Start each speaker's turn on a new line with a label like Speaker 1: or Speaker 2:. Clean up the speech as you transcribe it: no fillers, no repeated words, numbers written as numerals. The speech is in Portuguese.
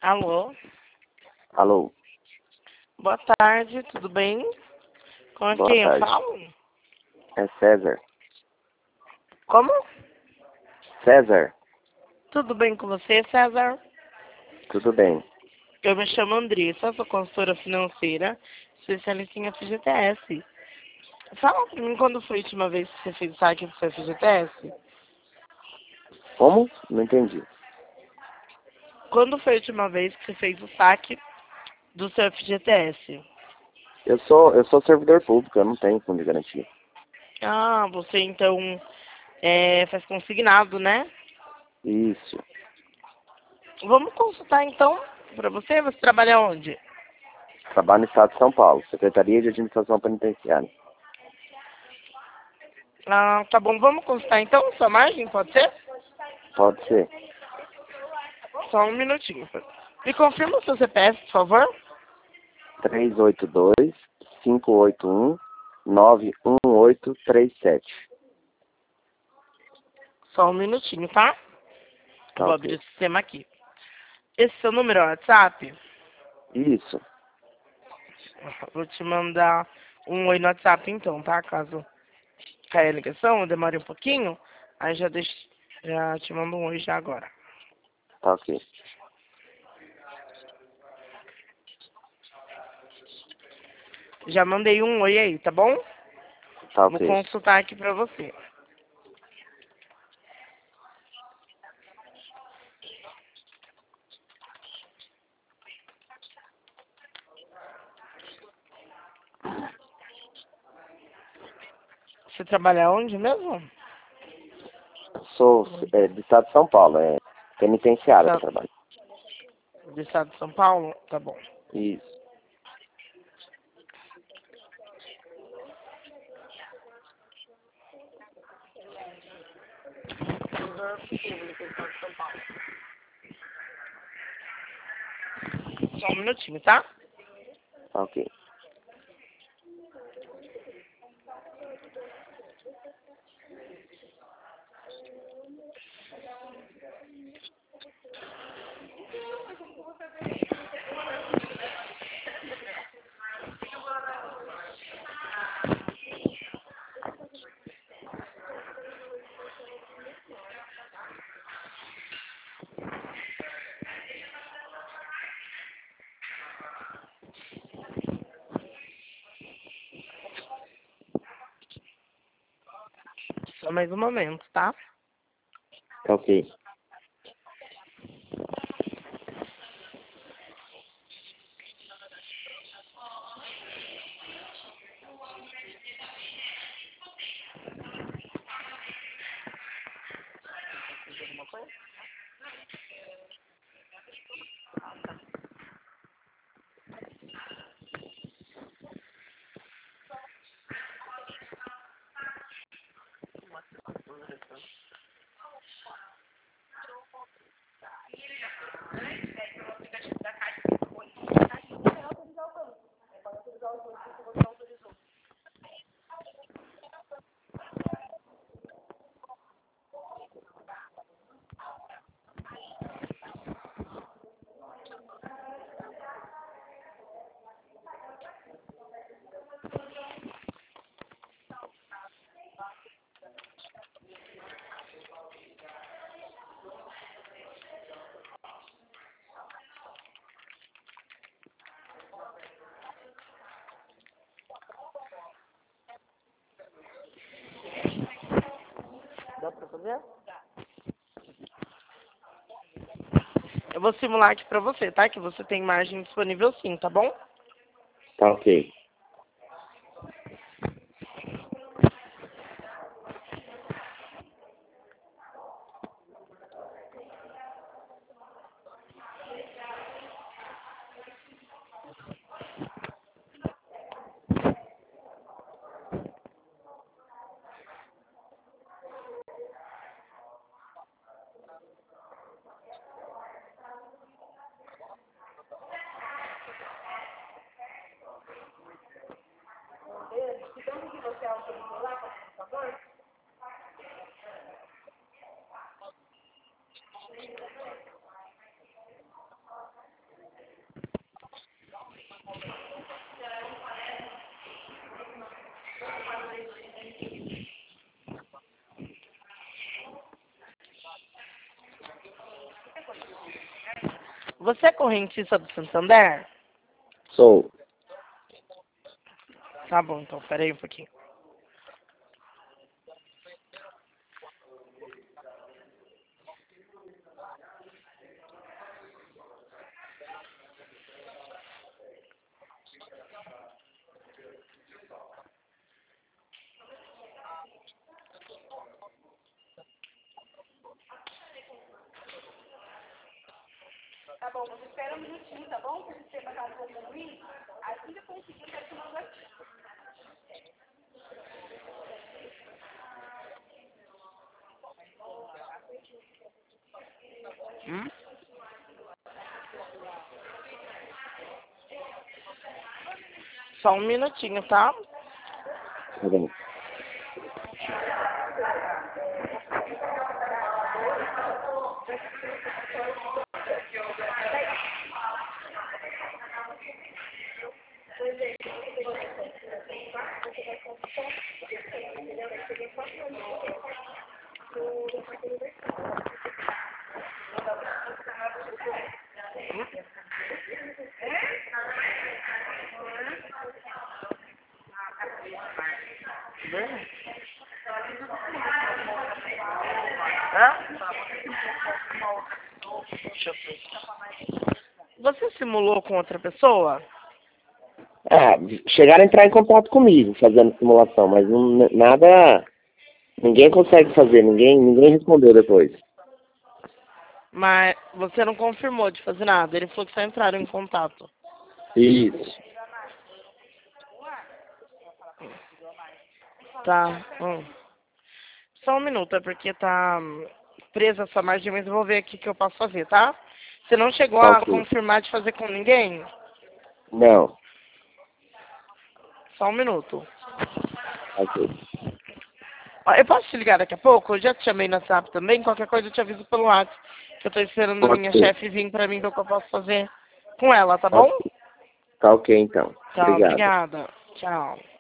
Speaker 1: Alô,
Speaker 2: Alô,
Speaker 1: boa tarde, tudo bem? Com
Speaker 2: boa
Speaker 1: quem eu
Speaker 2: tarde.
Speaker 1: falo?
Speaker 2: É César.
Speaker 1: Como?
Speaker 2: César,
Speaker 1: Tudo bem com você, César?
Speaker 2: tudo bem?
Speaker 1: Eu me chamo Andressa, sou consultora financeira, especialista em FGTS. Fala pra mim quando foi a última vez que você fez saque do seu FGTS?
Speaker 2: Como? Não entendi.
Speaker 1: Quando foi a última vez que você fez o saque do seu FGTS?
Speaker 2: Eu sou servidor público, eu não tenho fundo de garantia.
Speaker 1: Ah, você então faz consignado, né?
Speaker 2: Isso.
Speaker 1: Vamos consultar então pra você. Você trabalha onde?
Speaker 2: Trabalho no estado de São Paulo, Secretaria de Administração Penitenciária.
Speaker 1: Ah, tá bom, vamos consultar então sua margem, pode ser?
Speaker 2: Pode ser.
Speaker 1: Só um minutinho. Me confirma o seu CPF, por favor.
Speaker 2: 382-581-91837.
Speaker 1: Só um minutinho, tá?
Speaker 2: Tá
Speaker 1: Vou abrir
Speaker 2: ok.
Speaker 1: o sistema aqui. Esse seu número é o WhatsApp?
Speaker 2: Isso.
Speaker 1: Vou te mandar um oi no WhatsApp então, tá? Caso caia a ligação, demore um pouquinho. Aí já te mando um oi já agora.
Speaker 2: Tá ok.
Speaker 1: Já mandei um oi aí, tá bom?
Speaker 2: Tá
Speaker 1: Vou
Speaker 2: ok.
Speaker 1: consultar aqui pra você. Você trabalha onde mesmo?
Speaker 2: Sou do estado de São Paulo, penitenciária que eu trabalho.
Speaker 1: Do estado de São Paulo? Tá bom.
Speaker 2: Isso.
Speaker 1: Só um minutinho, tá?
Speaker 2: Tá ok.
Speaker 1: Só mais um momento, tá?
Speaker 2: Tá ok.
Speaker 1: Dá pra fazer? Eu vou simular aqui pra você, tá? Que você tem margem disponível sim, tá bom?
Speaker 2: Tá ok.
Speaker 1: Você é correntista do Santander?
Speaker 2: Sou.
Speaker 1: Tá bom, então, peraí um pouquinho. Tá bom, você espera um minutinho, tá bom? Porque o sistema tá um pouco ruim. Assim que eu conseguir, eu quero te mandar aqui. Só um minutinho, tá?
Speaker 2: Tá bom.
Speaker 1: Hã? Deixa eu ver. Você simulou com outra pessoa?
Speaker 2: Ah, chegaram a entrar em contato comigo fazendo simulação, mas nada. Ninguém consegue fazer, ninguém respondeu depois.
Speaker 1: Mas você não confirmou de fazer nada. Ele falou que só entraram em contato.
Speaker 2: Isso.
Speaker 1: Tá. Só um minuto, é porque tá presa essa margem, mas eu vou ver aqui o que eu posso fazer, tá? Você não chegou
Speaker 2: Tá
Speaker 1: a
Speaker 2: ok.
Speaker 1: confirmar de fazer com ninguém?
Speaker 2: Não.
Speaker 1: Só um minuto.
Speaker 2: Ok.
Speaker 1: Ó, eu posso te ligar daqui a pouco? Eu já te chamei no WhatsApp também. Qualquer coisa eu te aviso pelo WhatsApp. Que eu tô esperando a
Speaker 2: Pode
Speaker 1: minha
Speaker 2: ser.
Speaker 1: chefe vir pra mim ver o que eu posso fazer com ela, tá bom?
Speaker 2: Pode ser. Tá ok então.
Speaker 1: Tá,
Speaker 2: Obrigado.
Speaker 1: obrigada. Tchau.